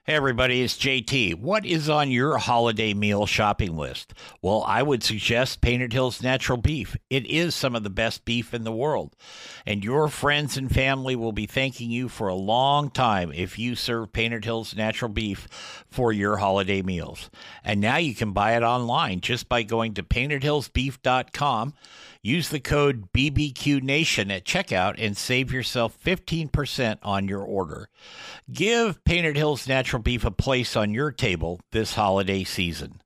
Hey everybody, it's JT. What is on your holiday meal shopping list? Well, I would suggest Painted Hills Natural Beef. It is some of the best beef in the world. And your friends and family will be thanking you for a long time if you serve Painted Hills Natural Beef for your holiday meals. And now you can buy it online just by going to paintedhillsbeef.com. Use the code BBQNation at checkout and save yourself 15% on your order. Give Painted Hills Natural Beef a place on your table this holiday season.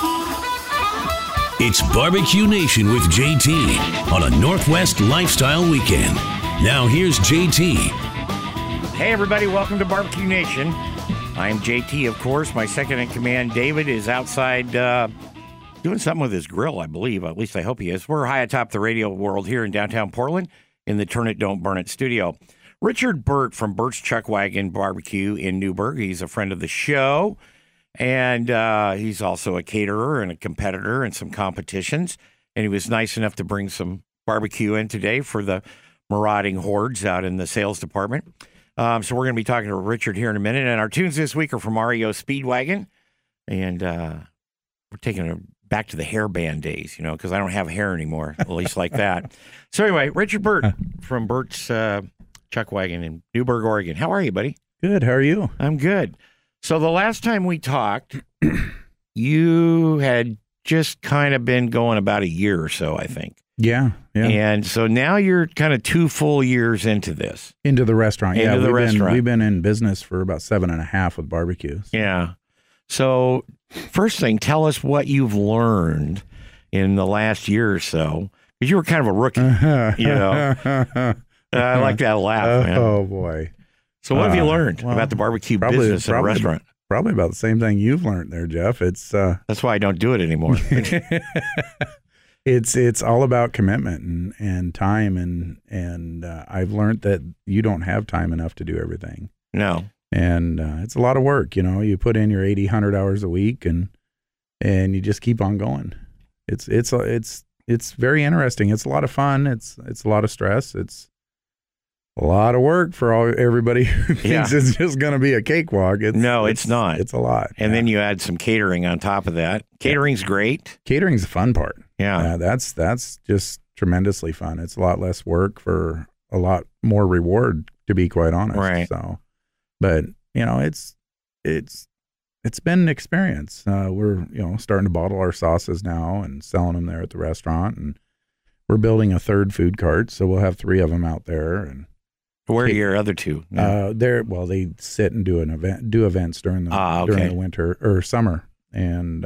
It's Barbecue Nation with JT on a Northwest Lifestyle Weekend. Now here's JT. Hey everybody, welcome to Barbecue Nation. I'm JT, of course. My second in command, David, is outside doing something with his grill, I believe. At least I hope he is. We're high atop the radio world here in downtown Portland in the Turn It, Don't Burn It studio. Richard Burt from Burt's Chuck Wagon Barbecue in Newburgh. He's a friend of the show, and he's also a caterer and a competitor in some competitions. And he was nice enough to bring some barbecue in today for the marauding hordes out in the sales department. So we're going to be talking to Richard here in a minute. And our tunes this week are from REO Speedwagon. And we're taking a back to the hairband days, you know, because I don't have hair anymore, at least like that. So anyway, Richard Burt from Burt's Chuck Wagon in Newburgh, Oregon. How are you, buddy? Good. How are you? I'm good. So the last time we talked, you had just kind of been going about a year or so, I think. Yeah. And so now you're kind of 2 full years into this. Into the restaurant. Into the restaurant. We've been in business for about 7.5 with barbecues. Yeah. So first thing, tell us what you've learned in the last year or so. Because you were kind of a rookie, you know. I like that laugh, man. Oh, boy. So what have you learned about the barbecue business in a restaurant? Probably about the same thing you've learned there, Jeff. It's that's why I don't do it anymore. It's all about commitment and time, and I've learned that you don't have time enough to do everything. No. And it's a lot of work, you know. You put in your 80, 100 hours a week, and you just keep on going. It's very interesting. It's a lot of fun. It's a lot of stress. It's a lot of work for everybody who thinks it's just going to be a cakewalk. It's not. It's a lot. And then you add some catering on top of that. Catering's great. Catering's the fun part. Yeah. That's just tremendously fun. It's a lot less work for a lot more reward, to be quite honest. Right. So, but you know, it's been an experience. We're starting to bottle our sauces now and selling them there at the restaurant, and we're building a third food cart, so we'll have 3 of them out there. And where are your other 2? They sit and do events during the winter or summer, and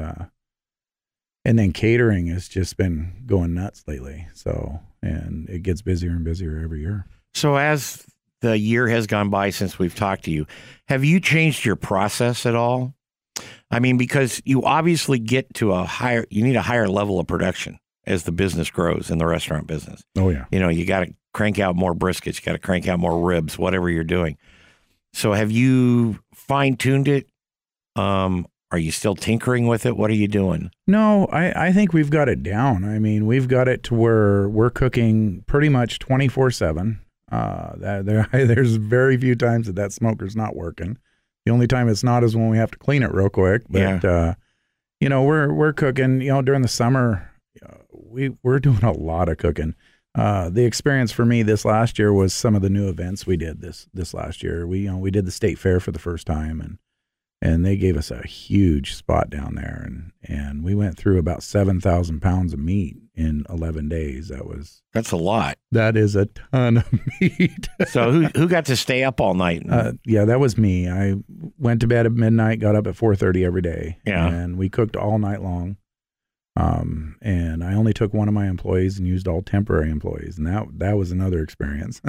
then catering has just been going nuts lately. So, and it gets busier and busier every year. So as the year has gone by since we've talked to you, have you changed your process at all? I mean, because you obviously get to you need a higher level of production as the business grows in the restaurant business. Oh yeah. You know, you got to crank out more briskets, you got to crank out more ribs, whatever you're doing. So have you fine-tuned it? Are you still tinkering with it? What are you doing? No, I think we've got it down. I mean, we've got it to where we're cooking pretty much 24/7. There's very few times that smoker's not working. The only time it's not is when we have to clean it real quick. But we're cooking. You know, during the summer, we're doing a lot of cooking. The experience for me this last year was some of the new events we did this last year. We did the state fair for the first time, and they gave us a huge spot down there, and we went through about 7,000 pounds of meat in 11 days. That's a lot. That is a ton of meat. So who got to stay up all night? Yeah, that was me. I went to bed at midnight, got up at 4:30 every day. Yeah. And we cooked all night long. And I only took one of my employees and used all temporary employees. And that was another experience.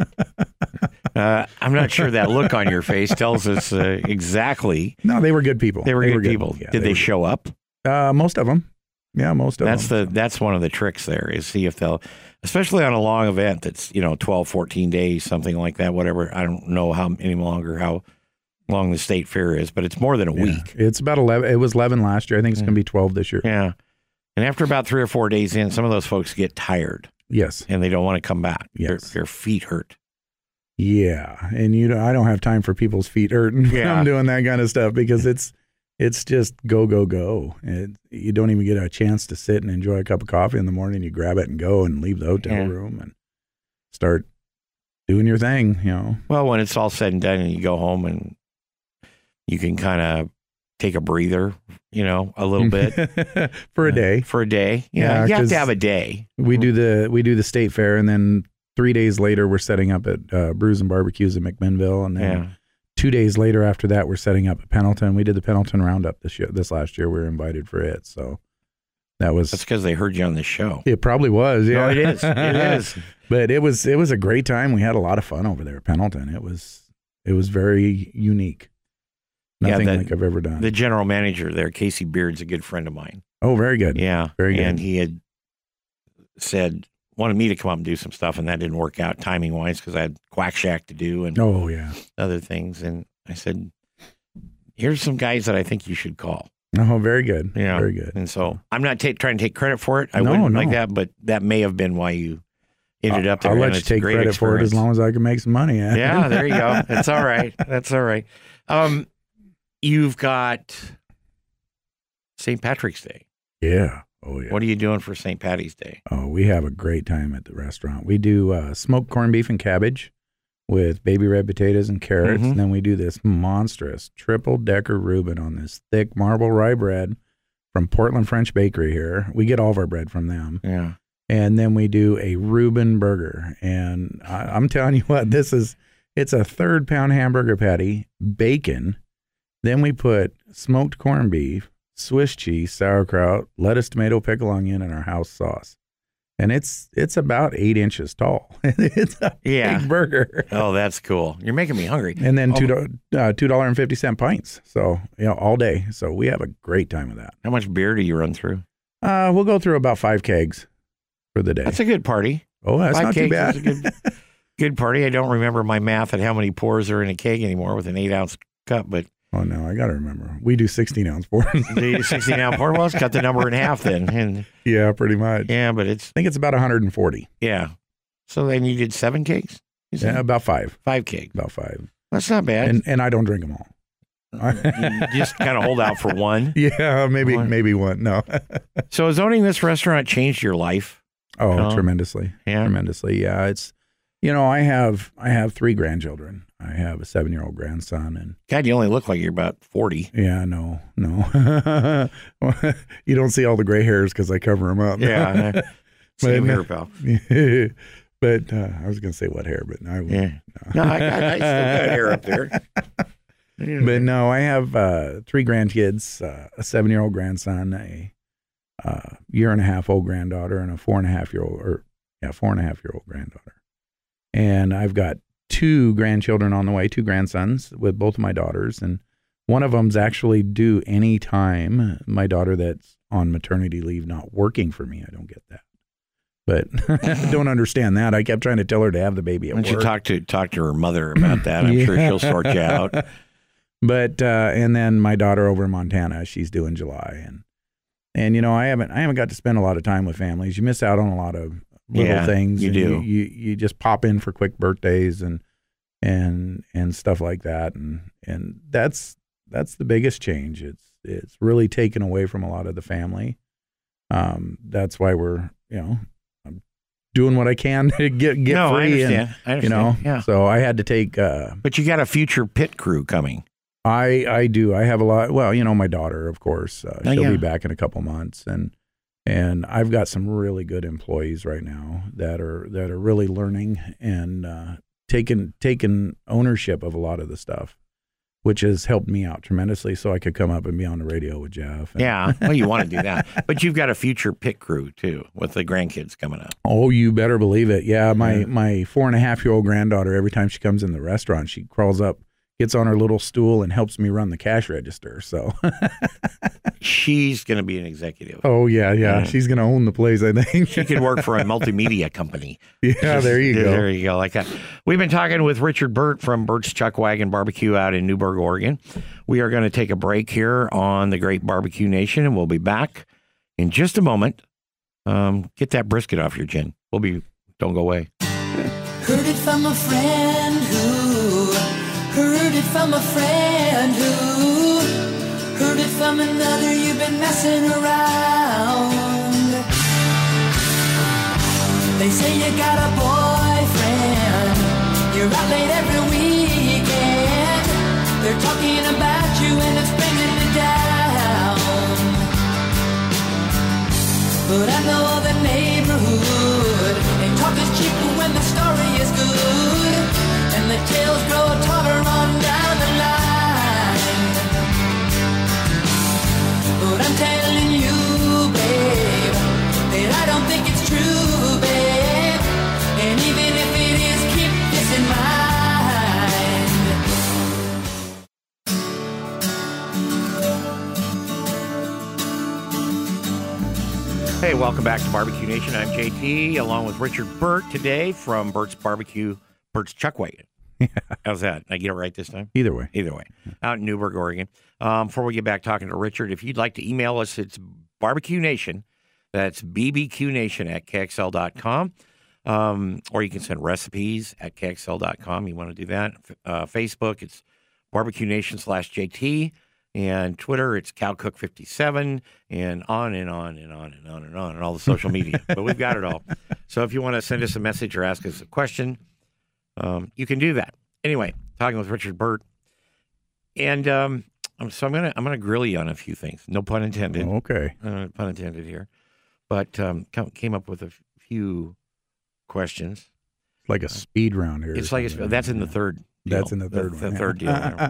I'm not sure that look on your face tells us exactly. No, they were good people. They were good people. Yeah, Did they show up? Most of them. Yeah, most of them. That's one of the tricks there is see if they'll, especially on a long event that's, 12, 14 days, something like that, whatever. I don't know how long the state fair is, but it's more than a week. It's about 11. It was 11 last year. I think it's going to be 12 this year. Yeah. And after about 3 or 4 days in, some of those folks get tired. Yes. And they don't want to come back. Yes. Their feet hurt. Yeah, and I don't have time for people's feet hurting when I'm doing that kind of stuff because it's just go, go, go. You don't even get a chance to sit and enjoy a cup of coffee in the morning. You grab it and go and leave the hotel room and start doing your thing, Well, when it's all said and done and you go home and you can kind of take a breather, a little bit. For a day. For a day. Yeah, you have to have a day. We do the state fair, and then 3 days later we're setting up at Brews and Barbecues in McMinnville, and then 2 days later after that we're setting up at Pendleton. We did the Pendleton Roundup this last year. We were invited for it, so that's because they heard you on this show. It probably was. Yeah, no, it is. It is. But it was a great time. We had a lot of fun over there at Pendleton. It was very unique. Nothing like I've ever done. The general manager there, Casey Beard's a good friend of mine. Oh, very good. Yeah, very good. And he had wanted me to come up and do some stuff, and that didn't work out timing wise because I had Quack Shack to do and other things. And I said, "Here's some guys that I think you should call." Oh, very good. Yeah, very good. And so I'm not trying to take credit for it. I wouldn't like that, but that may have been why you ended up there. I'll let you take credit for it as long as I can make some money. Yeah, there you go. That's all right. That's all right. You've got St. Patrick's Day. Yeah. Oh, yeah. What are you doing for St. Patty's Day? Oh, we have a great time at the restaurant. We do smoked corned beef and cabbage with baby red potatoes and carrots. And then we do this monstrous triple-decker Reuben on this thick marble rye bread from Portland French Bakery here. We get all of our bread from them. Yeah. And then we do a Reuben burger. And I'm telling you what, it's a 3-pound hamburger patty, bacon. Then we put smoked corned beef, Swiss cheese, sauerkraut, lettuce, tomato, pickle, onion, and our house sauce. And it's about 8 inches tall. It's a big burger. Oh, that's cool. You're making me hungry. And then $2.50 pints. So, all day. So we have a great time with that. How much beer do you run through? We'll go through about 5 kegs for the day. That's a good party. Oh, that's 5 not too bad. Is a good party. I don't remember my math at how many pours are in a keg anymore with an 8-ounce cup, but. Oh, no, I got to remember. We do 16-ounce pours. 16-ounce pour? Well, let's cut the number in half then. And, yeah, pretty much. Yeah, but I think it's about 140. Yeah. So then you did 7 kegs? Yeah, about 5. 5 kegs. About 5. That's not bad. And I don't drink them all. You just kind of hold out for one? Yeah, maybe one. No. So has owning this restaurant changed your life? Oh, tremendously. Yeah. Tremendously. Yeah, it's I have 3 grandchildren. I have a 7-year-old grandson, and God, you only look like you're about 40. Yeah, no. You don't see all the gray hairs because I cover them up. Yeah, same here, pal. But I was going to say what hair, but I wouldn't. No, I still got hair up there. Yeah. But no, I have 3 grandkids, a 7-year-old grandson, a 1.5-year-old granddaughter, and a 4.5-year-old granddaughter. And I've got 2 grandchildren on the way, 2 grandsons with both of my daughters. And one of them's actually due any time. My daughter that's on maternity leave, not working for me. I don't get that. But I don't understand that. I kept trying to tell her to have the baby at work. Why don't you talk to her mother about that? I'm sure she'll sort you out. But and then my daughter over in Montana, she's due in July. And I haven't got to spend a lot of time with families. You miss out on a lot of little things. You do. You just pop in for quick birthdays and stuff like that, and that's the biggest change. It's really taken away from a lot of the family. That's why we're I'm doing what I can to get free. I understand. Yeah. So I had to take. But you got a future pit crew coming. I do. I have a lot. Well, my daughter, of course. She'll be back in a couple months, and I've got some really good employees right now that are really learning and taking ownership of a lot of the stuff, which has helped me out tremendously. So I could come up and be on the radio with Jeff. Yeah, well, you want to do that, but you've got a future pit crew too with the grandkids coming up. Oh, you better believe it. Yeah, my 4.5-year-old granddaughter. Every time she comes in the restaurant, she crawls up, gets on her little stool, and helps me run the cash register. So she's going to be an executive. Oh, yeah. She's going to own the place, I think. She could work for a multimedia company. Yeah, there you go. There you go. Like that. We've been talking with Richard Burt from Burt's Chuck Wagon Barbecue out in Newburgh, Oregon. We are going to take a break here on the Great Barbecue Nation, and we'll be back in just a moment. Get that brisket off your chin. Don't go away. Heard it from a friend who heard it from a friend who heard it from another. You've been messing around. They say you got a boyfriend, you're out late every weekend. They're talking about you and it's bringing me down. But I know the neighborhood, and talk is cheap when the story is good, and the tales grow taller on down the line. But I'm telling you, babe, that I don't think it's true, babe. And even if it is, keep this in mind. Hey, welcome back to Barbecue Nation. I'm JT, along with Richard Burt today from Burt's Barbecue, Burt's Chuck Wagon. How's that? Did I get it right this time? Either way. Out in Newburgh, Oregon. Before we get back talking to Richard, if you'd like to email us, it's Barbecue Nation. That's bbqnation@kxl.com. Or you can send recipes at kxl.com. You want to do that. Facebook, it's Barbecue Nation /JT. And Twitter, it's CowCook57, and on and on and on and on and on, and all the social media. But we've got it all. So if you want to send us a message or ask us a question, you can do that. Anyway, talking with Richard Burt, and so I'm gonna grill you on a few things. No pun intended. Okay. Pun intended here, but came up with a few questions. It's like a speed round here. It's like that's in the third. Deal. That's in the third one. The third deal.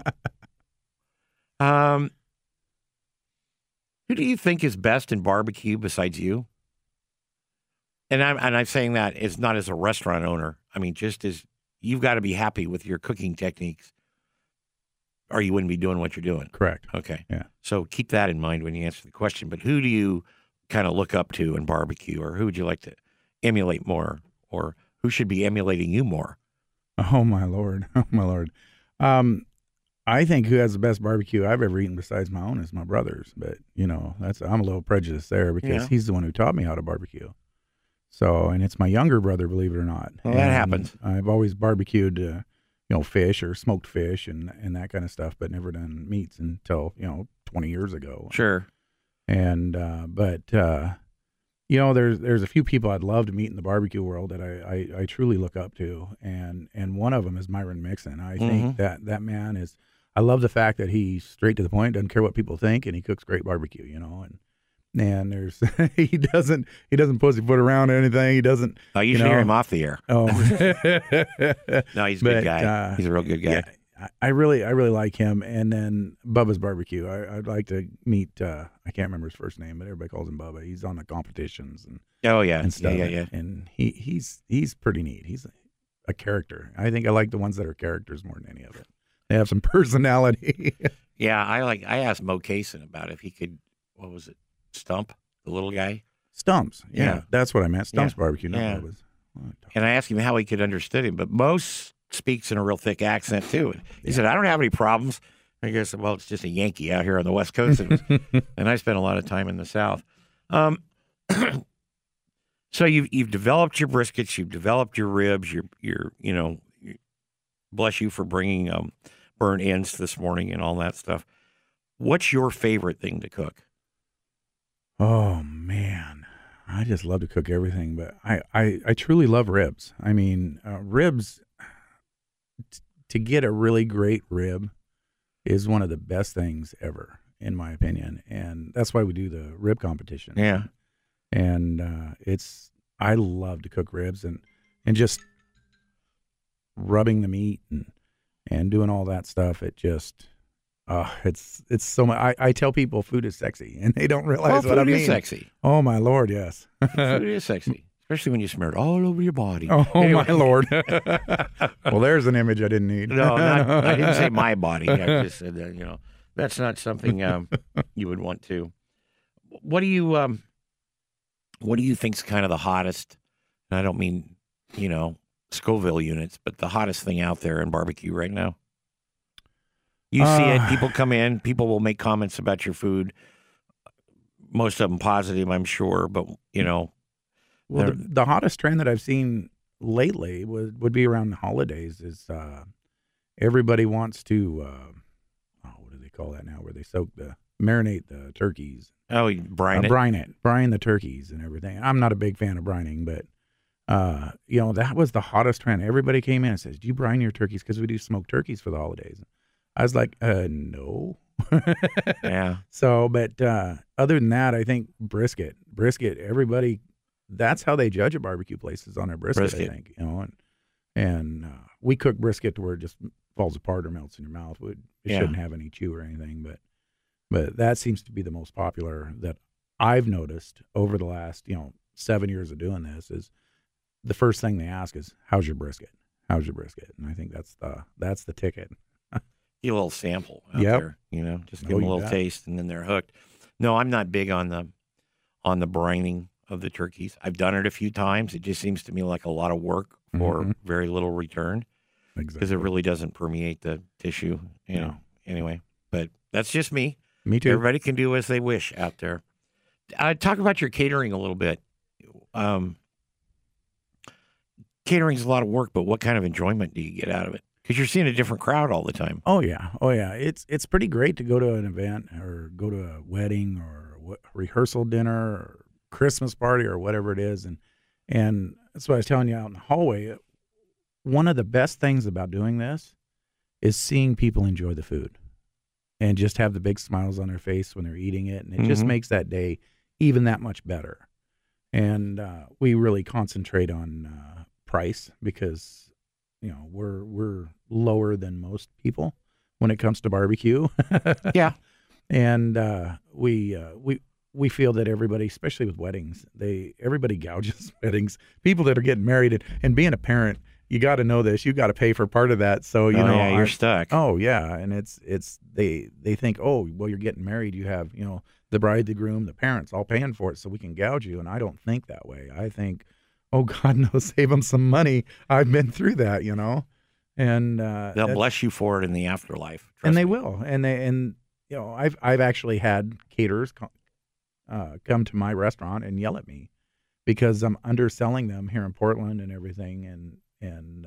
Who do you think is best in barbecue besides you? And I'm saying that is not as a restaurant owner. I mean, just as you've got to be happy with your cooking techniques, or you wouldn't be doing what you're doing. Correct. Okay. Yeah. So keep that in mind when you answer the question. But who do you kind of look up to in barbecue, or who would you like to emulate more, or who should be emulating you more? Oh my Lord. Oh my Lord. I think who has the best barbecue I've ever eaten besides my own is my brother's. But, I'm a little prejudiced there because he's the one who taught me how to barbecue. So, and it's my younger brother, believe it or not. Well, that happens. I've always barbecued, fish or smoked fish and that kind of stuff, but never done meats until, 20 years ago. Sure. And, there's a few people I'd love to meet in the barbecue world that I truly look up to. And one of them is Myron Mixon. I think that man is, I love the fact that he's straight to the point, doesn't care what people think, and he cooks great barbecue, and there's, he doesn't pussyfoot around or anything. He doesn't, I usually hear him off the air. Oh, no, he's a good guy. He's a real good guy. Yeah, I really like him. And then Bubba's Barbecue. I'd like to meet, I can't remember his first name, but everybody calls him Bubba. He's on the competitions and stuff. Yeah. And he's pretty neat. He's a character. I think I like the ones that are characters more than any of it. They have some personality. Yeah, I asked Mo Cason about if he could, what was it, Stump, the little guy? Stumps. Yeah. That's what I meant. Stumps Yeah. Barbecue, not Yeah. Bubba's. And I asked him how he could understand him, but Mo speaks in a real thick accent too. He said, I don't have any problems. I guess, well, it's just a Yankee out here on the West Coast. And I spent a lot of time in the South. So you've developed your briskets, you've developed your ribs, your bless you for bringing burnt ends this morning and all that stuff. What's your favorite thing to cook? Oh man, I just love to cook everything, but I truly love ribs. I mean, ribs, to get a really great rib is one of the best things ever, in my opinion. And that's why we do the rib competition. Yeah. And I love to cook ribs and just rubbing the meat and doing all that stuff. It just, it's so much. I tell people food is sexy, and they don't realize what I mean. Food is sexy. Oh my Lord, yes. Food is sexy, especially when you smear it all over your body. Oh Anyway. my Lord. Well, there's an image I didn't need. No, I didn't say my body. I just said that, that's not something you would want to. What do you think's kind of the hottest? And I don't mean, Scoville units, but the hottest thing out there in barbecue right now? You see it. People come in. People will make comments about your food. Most of them positive, I'm sure. But, Well, the hottest trend that I've seen lately would be around the holidays. Is everybody wants to what do they call that now? Where they marinate the turkeys. Oh, you brine it? Brine the turkeys and everything. I'm not a big fan of brining, but that was the hottest trend. Everybody came in and says, "Do you brine your turkeys? Because we do smoked turkeys for the holidays." I was like, no. Yeah. So, but other than that, I think brisket, everybody, that's how they judge at barbecue places on their brisket. I think, and we cook brisket to where it just falls apart or melts in your mouth. It shouldn't have any chew or anything, but that seems to be the most popular that I've noticed over the last, 7 years of doing this. Is the first thing they ask is, how's your brisket? How's your brisket? And I think that's the ticket. Get a little sample out there, just give them a little taste, and then they're hooked. No, I'm not big on the brining of the turkeys. I've done it a few times. It just seems to me like a lot of work for very little return, because it really doesn't permeate the tissue. Anyway, but that's just me. Me too. Everybody can do as they wish out there. Talk about your catering a little bit. Catering is a lot of work, but what kind of enjoyment do you get out of it? Because you're seeing a different crowd all the time. Oh yeah. It's pretty great to go to an event or go to a wedding or rehearsal dinner or Christmas party or whatever it is, and that's what I was telling you out in the hallway. One of the best things about doing this is seeing people enjoy the food and just have the big smiles on their face when they're eating it, and it just makes that day even that much better. And we really concentrate on price because we're lower than most people when it comes to barbecue. Yeah. And we feel that everybody, especially with weddings, everybody gouges weddings. People that are getting married, and being a parent, you got to know this. You got to pay for part of that. So you're stuck. Oh yeah, and they think, oh well, you're getting married. You have the bride, the groom, the parents all paying for it, so we can gouge you. And I don't think that way. I think, oh God, no, save them some money. I've been through that, and they'll bless you for it in the afterlife. And they will. And I've actually had caterers come to my restaurant and yell at me because I'm underselling them here in Portland and everything. And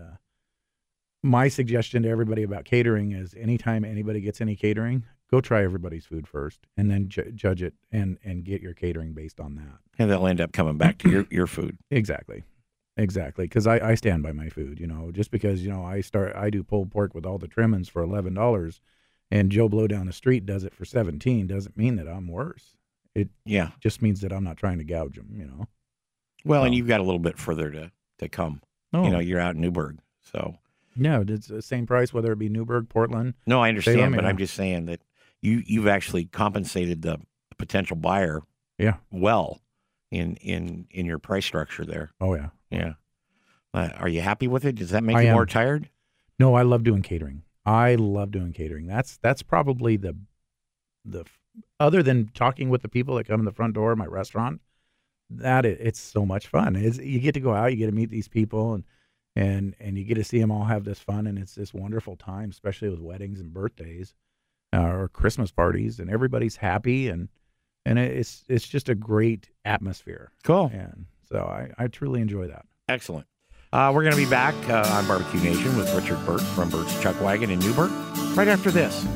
my suggestion to everybody about catering is, anytime anybody gets any catering, go try everybody's food first, and then judge it and get your catering based on that. And they'll end up coming back to your food. Exactly. Because I stand by my food. Just because I do pulled pork with all the trimmings for $11, and Joe Blow down the street does it for $17, doesn't mean that I'm worse. It just means that I'm not trying to gouge them. Well, and you've got a little bit further to come. Oh. You're out in Newburgh, so. No, it's the same price whether it be Newburgh, Portland. No, I understand, but I'm just saying that you've actually compensated the potential buyer well in your price structure there. Oh yeah. Yeah. Are you happy with it? Does that make you more tired? No, I love doing catering. That's probably the other than talking with the people that come in the front door of my restaurant, it's so much fun. You get to go out, you get to meet these people, and you get to see them all have this fun, and it's this wonderful time, especially with weddings and birthdays or Christmas parties, and everybody's happy, and it's just a great atmosphere. Cool. And so I truly enjoy that. Excellent. We're going to be back on Barbecue Nation with Richard Burt from Burt's Chuck Wagon in Newburgh right after this.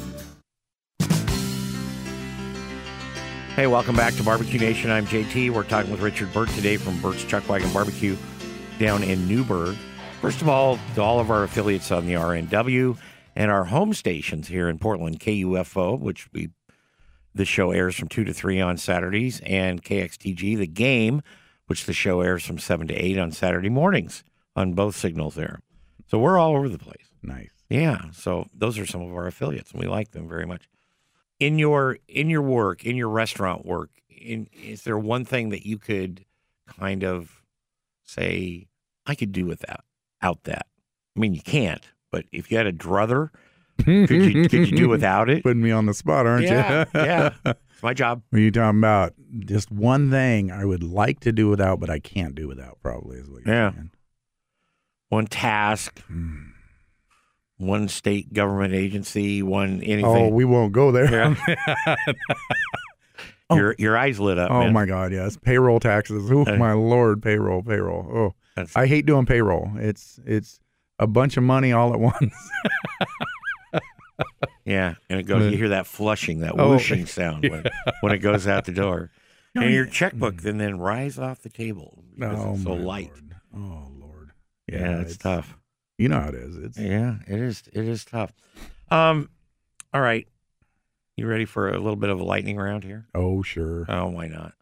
Hey, welcome back to Barbecue Nation. I'm JT. We're talking with Richard Burt today from Burt's Chuck Wagon Barbecue down in Newburgh. First of all, to all of our affiliates on the RNW and our home stations here in Portland, KUFO, which the show airs from 2 to 3 on Saturdays, and KXTG, The Game, which the show airs from 7 to 8 on Saturday mornings on both signals there. So we're all over the place. Nice. Yeah, so those are some of our affiliates, and we like them very much. In your work, in your restaurant work, is there one thing that you could kind of say, I could do without that? I mean, you can't, but if you had a druther, could you do without it? Putting me on the spot, aren't you? Yeah. It's my job. What are you talking about? Just one thing I would like to do without, but I can't do without, probably is what you're saying. One task. One state government agency, anything. Oh, we won't go there. Yeah. Your eyes lit up, man. My God, yes. Payroll taxes. Oh, my Lord, payroll. Oh, I hate doing payroll. It's a bunch of money all at once. Yeah, and it goes. You hear that flushing, that whooshing sound when it goes out the door, and your checkbook then rise off the table because it's so light. Lord. Oh Lord. Yeah, it's tough. You know how it is. It is tough. All right, you ready for a little bit of a lightning round here? Oh sure. Oh, why not?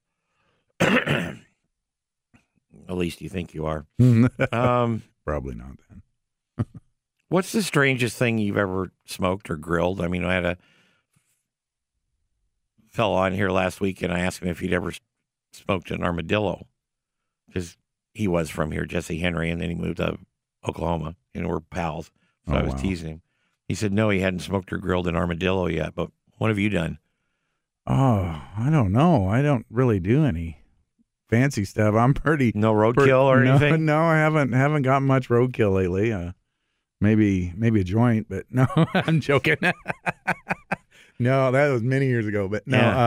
At least you think you are. Probably not then. What's the strangest thing you've ever smoked or grilled? I mean, I had a fellow on here last week, and I asked him if he'd ever smoked an armadillo, because he was from here, Jesse Henry, and then he moved to Oklahoma, and we're pals. So I was teasing him. He said, no, he hadn't smoked or grilled an armadillo yet, but what have you done? Oh, I don't know. I don't really do any fancy stuff. I'm pretty no roadkill or anything. No, I haven't gotten much roadkill lately. Maybe a joint, but no, I'm joking. No, that was many years ago. But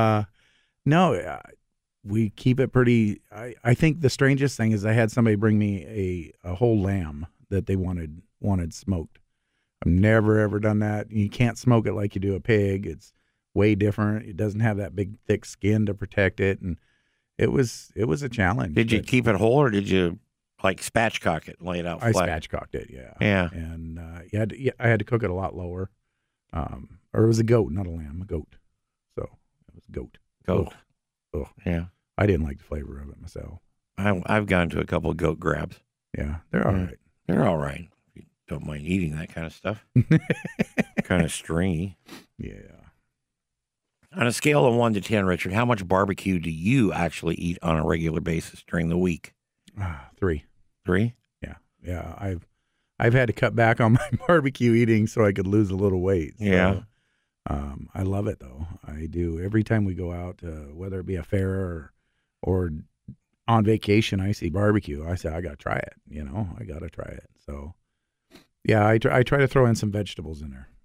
no, we keep it pretty. I think the strangest thing is I had somebody bring me a whole lamb that they wanted smoked. I've never ever done that. You can't smoke it like you do a pig. It's way different. It doesn't have that big thick skin to protect it, and it was a challenge. Did you keep it whole, or did you like spatchcock it and lay it out flat? I spatchcocked it, yeah. Yeah. And I had to cook it a lot lower. Or it was a goat, not a lamb, a goat. So it was goat. Goat. Ugh. Yeah. I didn't like the flavor of it myself. I've gone to a couple of goat grabs. Yeah, they're all right. They're all right. If you don't mind eating that kind of stuff. Kind of stringy. Yeah. On a scale of 1 to 10, Richard, how much barbecue do you actually eat on a regular basis during the week? 3. 3? Yeah. I've had to cut back on my barbecue eating so I could lose a little weight. So, yeah. I love it though. I do. Every time we go out, whether it be a fair or on vacation, I see barbecue. I say I got to try it. I got to try it. So, yeah, I try to throw in some vegetables in there.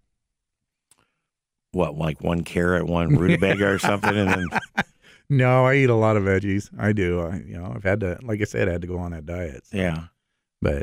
What, like 1 carrot, 1 rutabaga or something, and then? No, I eat a lot of veggies. I do. I've had to, like I said, I had to go on that diet. So. Yeah. But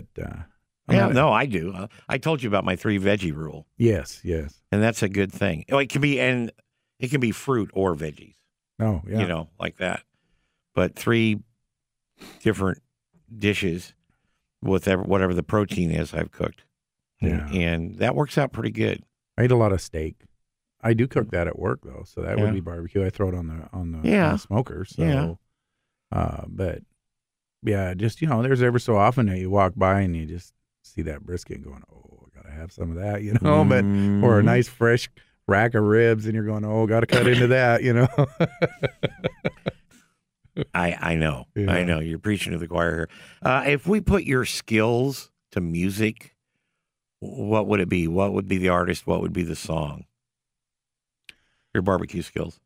I do. I told you about my 3 veggie rule. Yes. And that's a good thing. It can be fruit or veggies. Oh, yeah. Like that. But 3 different dishes with whatever the protein is I've cooked. Yeah. And that works out pretty good. I eat a lot of steak. I do cook that at work though, so that would be barbecue. I throw it on the smoker. So, but yeah, just there's every so often that you walk by and you just see that brisket going, oh, I gotta have some of that, but or a nice fresh rack of ribs, and you're going, oh, gotta cut into that, I know, Yeah. I know. You're preaching to the choir here. If we put your skills to music, what would it be? What would be the artist? What would be the song? Your barbecue skills.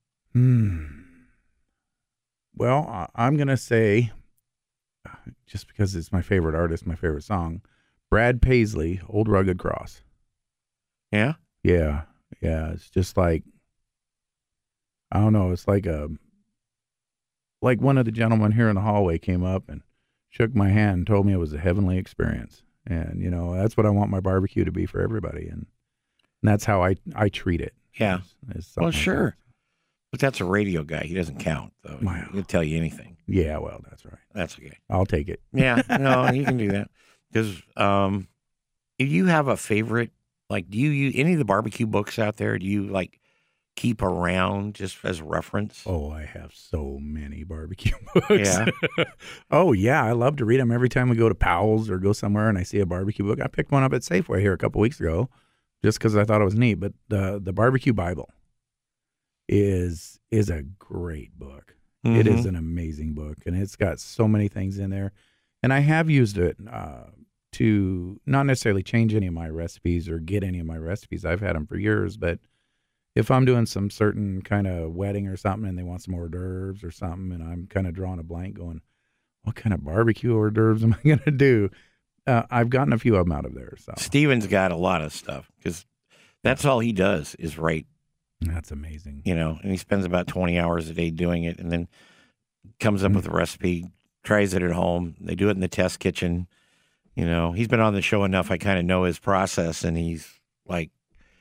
Well, I'm going to say, just because it's my favorite artist, my favorite song, Brad Paisley, Old Rugged Cross. Yeah? Yeah. It's just like, I don't know. It's like one of the gentlemen here in the hallway came up and shook my hand and told me it was a heavenly experience. And, that's what I want my barbecue to be for everybody. And that's how I treat it. Yeah. Well, sure. Like but that's a radio guy. He doesn't count, though. Wow. He'll tell you anything. Yeah, well, that's right. That's okay. I'll take it. Yeah, no, you can do that. Because if you have a favorite, like, do you use any of the barbecue books out there? Do you, like, keep around just as reference? Oh, I have so many barbecue books. Yeah. Oh, yeah. I love to read them every time we go to Powell's or go somewhere and I see a barbecue book. I picked one up at Safeway here a couple weeks ago just because I thought it was neat. But the Barbecue Bible is a great book. Mm-hmm. It is an amazing book, and it's got so many things in there. And I have used it to not necessarily change any of my recipes or get any of my recipes. I've had them for years, but if I'm doing some certain kind of wedding or something and they want some hors d'oeuvres or something, and I'm kind of drawing a blank going, what kind of barbecue hors d'oeuvres am I going to do? I've gotten a few of them out of there. So Steven's got a lot of stuff because that's all he does is write. That's amazing. And he spends about 20 hours a day doing it and then comes up with a recipe tries it at home. They do it in the test kitchen. You know, he's been on the show enough. I kind of know his process, and he's like,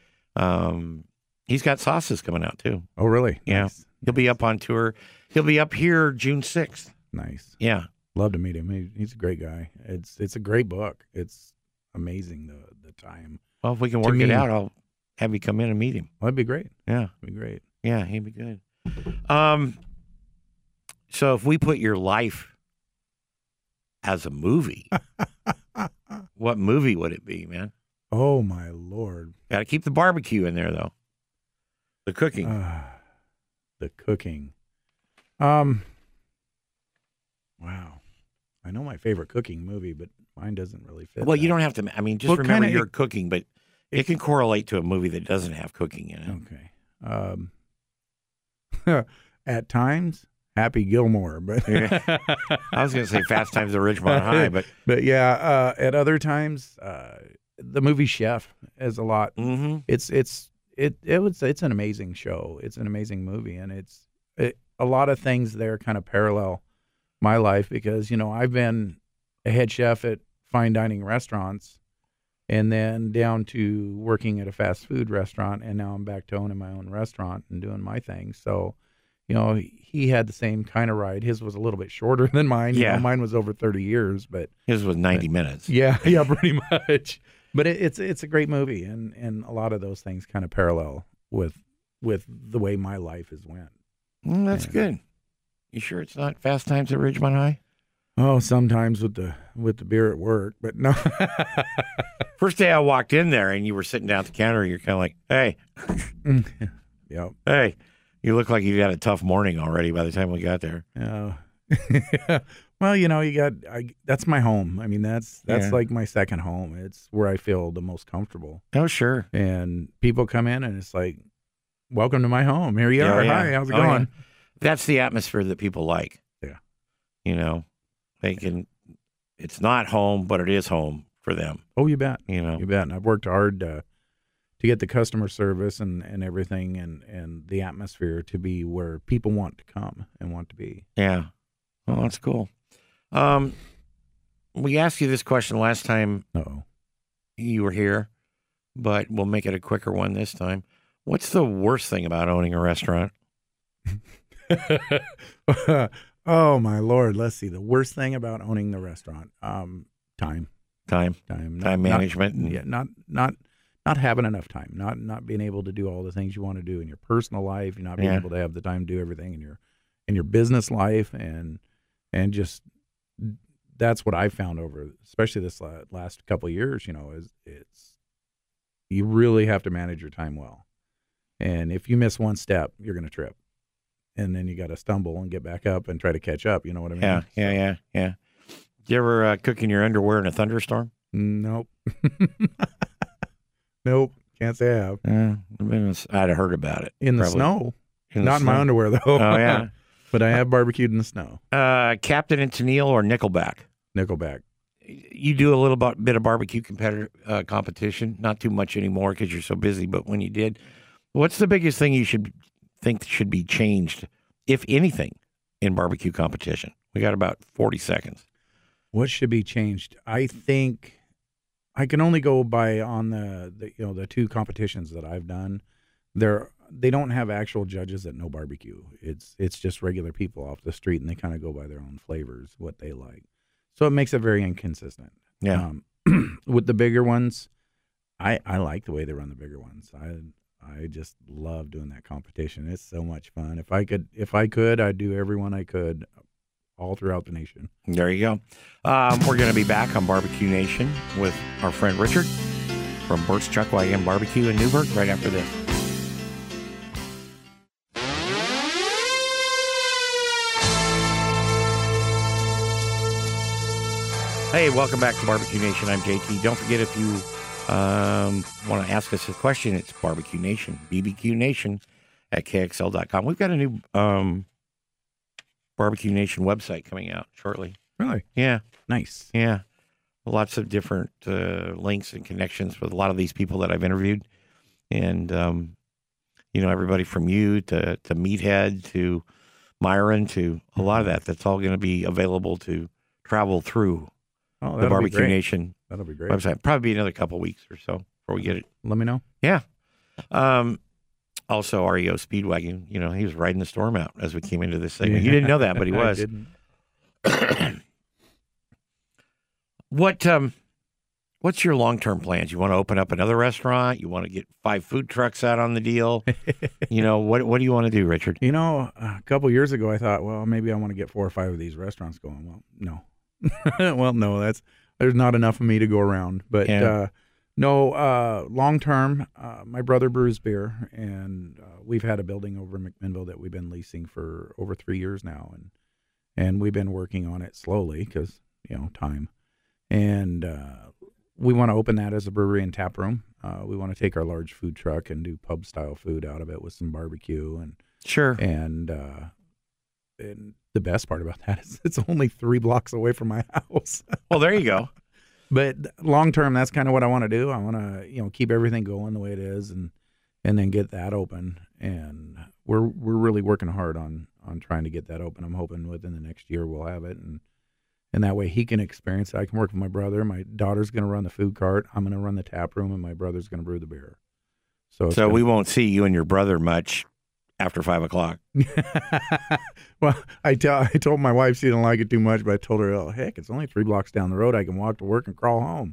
he's got sauces coming out too. Oh, really? Yeah. Nice. He'll be up on tour. He'll be up here June 6th. Nice. Yeah. Love to meet him. He's a great guy. It's a great book. It's amazing the time. Well, if we can To work it me- out, I'll have you come in and meet him. Well, that'd be great. Yeah. That'd be great. Yeah, he'd be good. So if we put your life as a movie, what movie would it be, man? Oh my Lord. Got to keep the barbecue in there, though. The cooking. The cooking. Wow. I know my favorite cooking movie, but mine doesn't really fit. Well, that. you don't have to. I mean, just Well, remember kinda- you're cooking, but it can correlate to a movie that doesn't have cooking in it. Okay. At times, Happy Gilmore, but I was going to say Fast Times at Ridgemont High, but but yeah, at other times, the movie Chef is a lot. mhm. It's an amazing show. It's an amazing movie, and a lot of things there kind of parallel my life because I've been a head chef at fine dining restaurants, and then down to working at a fast food restaurant, and now I'm back to owning my own restaurant and doing my thing. So, he had the same kind of ride. His was a little bit shorter than mine. Yeah. Mine was over 30 years, but His was 90 minutes. yeah, pretty much. But it's a great movie, and a lot of those things kind of parallel with the way my life has went. That's good. You sure it's not Fast Times at Ridgemont High? Oh, sometimes with the beer at work, but no. First day I walked in there and you were sitting down at the counter, you're kind of like, hey, Yep. hey, you look like you had a tough morning already by the time we got there. Well, that's my home. I mean, that's Yeah. like my second home. It's where I feel the most comfortable. Oh, sure. And people come in and it's like, welcome to my home. Here you Yeah, are. yeah. Hi, how's it Oh, going? yeah. That's the atmosphere that people like. Yeah. It's not home, but it is home for them, Oh, you bet. you know. You bet. And I've worked hard to get the customer service and everything and the atmosphere to be where people want to come and want to be. Yeah. Well, that's cool. We asked you this question last time Uh-oh. you were here, but we'll make it a quicker one this time. What's the worst thing about owning a restaurant? Oh my Lord. Let's see. The worst thing about owning the restaurant. Time. Time management. Not having enough time, not being able to do all the things you want to do in your personal life, you're not being Yeah. able to have the time to do everything in your business life, and just that's what I found over, especially this last couple of years. Is you really have to manage your time well, and if you miss one step, you're going to trip, and then you got to stumble and get back up and try to catch up. You know what I mean? Yeah. Do you ever cook in your underwear in a thunderstorm? Nope. Nope. Can't say I have. I'd have heard about it. In the Probably. snow. In the Not in my snow. underwear, though. Oh, yeah. But I have barbecued in the snow. Captain and Tennille or Nickelback? Nickelback. You do a little bit of barbecue competition, not too much anymore because you're so busy, but when you did, what's the biggest thing you should be changed, if anything, in barbecue competition? We got about 40 seconds. What should be changed? I think I can only go by on the two competitions that I've done. They don't have actual judges that know barbecue. It's just regular people off the street, and they kind of go by their own flavors, what they like. So it makes it very inconsistent. Yeah. With the bigger ones, I like the way they run the bigger ones. I just love doing that competition. It's so much fun. If I could, I'd do every one I could all throughout the nation. There you go. We're going to be back on Barbecue Nation with our friend Richard from Bert's Chuck Wagon Barbecue in Newburgh right after this. Hey, welcome back to Barbecue Nation. I'm JT. Don't forget, if you want to ask us a question, it's Barbecue Nation, BBQ Nation at KXL.com. We've got a new Barbecue Nation website coming out shortly. Really? Yeah. Nice. Yeah. Lots of different links and connections with a lot of these people that I've interviewed. And, everybody from you to Meathead to Myron to a lot of that. That's all going to be available to travel through Oh, the that'll be Barbecue great. Nation That'll be great. website. Probably be another couple weeks or so before we get it. Let me know. Yeah. Also, REO Speedwagon, he was riding the storm out as we came into this segment. You didn't know that, but he was. I didn't. What's your long-term plans? You want to open up another restaurant? You want to get 5 food trucks out on the deal? What do you want to do, Richard? A couple years ago, I thought, well, maybe I want to get 4 or 5 of these restaurants going. Well, no. Well, no, there's not enough of me to go around. But long term, my brother brews beer, and we've had a building over in McMinnville that we've been leasing for over 3 years now, and we've been working on it slowly because time, and we want to open that as a brewery and tap room. We want to take our large food truck and do pub style food out of it with some barbecue and sure. And the best part about that is it's only 3 blocks away from my house. Well, there you go. But long term, that's kind of what I want to do. I want to, keep everything going the way it is, and then get that open. And we're really working hard on trying to get that open. I'm hoping within the next year we'll have it, and that way he can experience it. I can work with my brother. My daughter's going to run the food cart. I'm going to run the tap room, and my brother's going to brew the beer. So we won't see you and your brother much after 5 o'clock. Well, I told my wife she didn't like it too much, but I told her, oh, heck, it's only 3 blocks down the road. I can walk to work and crawl home.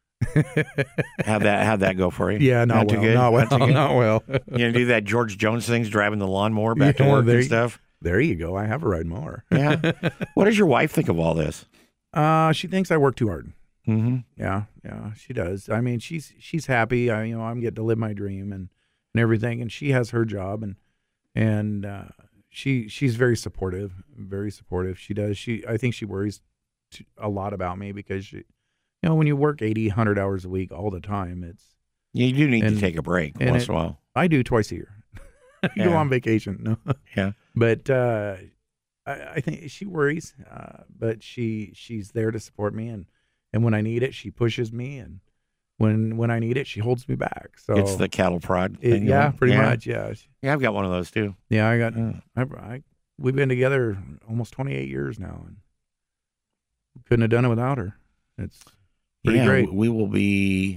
How'd that go for you? Yeah, not too well. good? Not well. Too good? Not well. You gonna do that George Jones things, driving the lawnmower back to work and stuff? There you go. I have a ride mower. Yeah. What does your wife think of all this? She thinks I work too hard. Mm-hmm. Yeah, she does. I mean, she's happy. I'm getting to live my dream and everything, and she has her job, and she's very supportive, very supportive. She does. I think she worries a lot about me because when you work 80, 100 hours a week all the time, you do need to take a break once in a while. I do twice a year. Go on vacation. No. Yeah. But I think she worries, but she's there to support me, and when I need it, she pushes me, and when I need it, she holds me back. So it's the cattle prod thing. Pretty much. Yeah. Yeah, I've got one of those too. Yeah, I got. We've been together almost 28 years now, and couldn't have done it without her. It's pretty great. We will be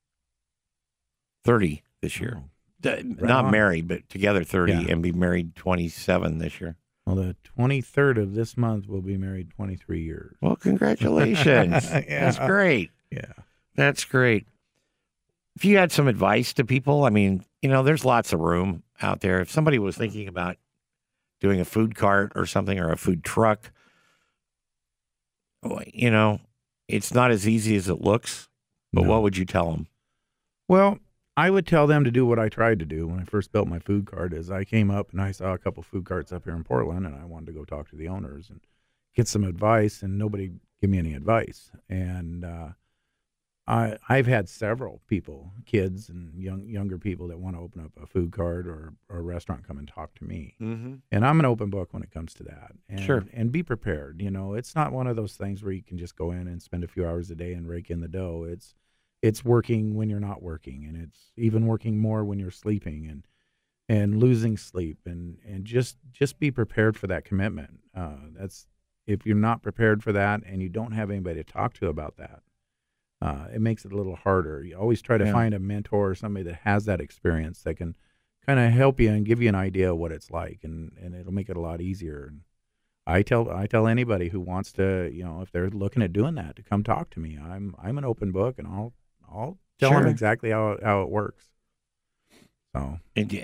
30 this year. Not married, but together 30, and be married 27 this year. Well, the 23rd of this month, we'll be married 23 years. Well, congratulations. That's great. Yeah. That's great. If you had some advice to people, I mean, there's lots of room out there. If somebody was thinking about doing a food cart or something, or a food truck, it's not as easy as it looks, but No. What would you tell them? Well, I would tell them to do what I tried to do when I first built my food cart. Is I came up and I saw a couple food carts up here in Portland, and I wanted to go talk to the owners and get some advice, and nobody gave me any advice. And I've had several people, kids and younger people, that want to open up a food cart or a restaurant come and talk to me. Mm-hmm. And I'm an open book when it comes to that. And, Sure. And be prepared. It's not one of those things where you can just go in and spend a few hours a day and rake in the dough. It's working when you're not working, and it's even working more when you're sleeping and losing sleep, and just be prepared for that commitment. If you're not prepared for that and you don't have anybody to talk to about that, it makes it a little harder. You always try to find a mentor or somebody that has that experience that can kind of help you and give you an idea of what it's like, and it'll make it a lot easier. And I tell anybody who wants to, if they're looking at doing that, to come talk to me. I'm an open book, and I'll tell them exactly how it works. So,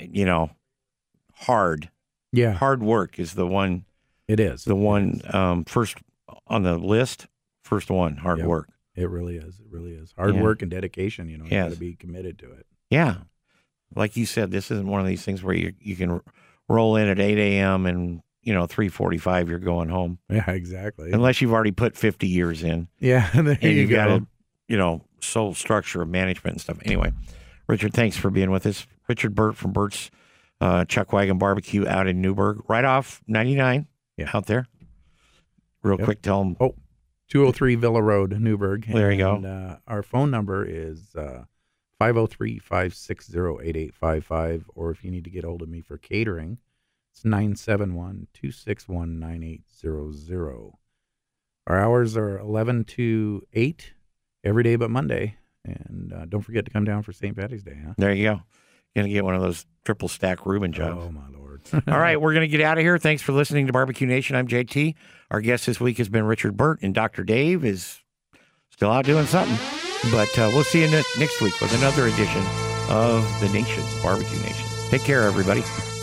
hard work is the one. It is the one first on the list. First one, hard work. It really is. It really is hard work and dedication. You got to be committed to it. Yeah, like you said, this isn't one of these things where you can roll in at 8 a.m. and 3:45 you're going home. Yeah, exactly. Unless you've already put 50 years in. Yeah, there and you go. Got a soul structure of management and stuff. Anyway, Richard, thanks for being with us. Richard Burt from Burt's Chuck Wagon Barbecue out in Newburgh, right off 99 out there. Real quick, tell them. 203 Villa Road, Newburgh. There you go. And our phone number is 503-560-8855, or if you need to get hold of me for catering, It's 971-261-9800. Our hours are 11 to 8 every day but Monday. And don't forget to come down for St. Patty's Day, huh? There you go. You're going to get one of those triple stack Reuben jobs. Oh, my Lord. All right, we're going to get out of here. Thanks for listening to Barbecue Nation. I'm JT. Our guest this week has been Richard Burt, and Dr. Dave is still out doing something. But we'll see you next week with another edition of the Nation, Barbecue Nation. Take care, everybody.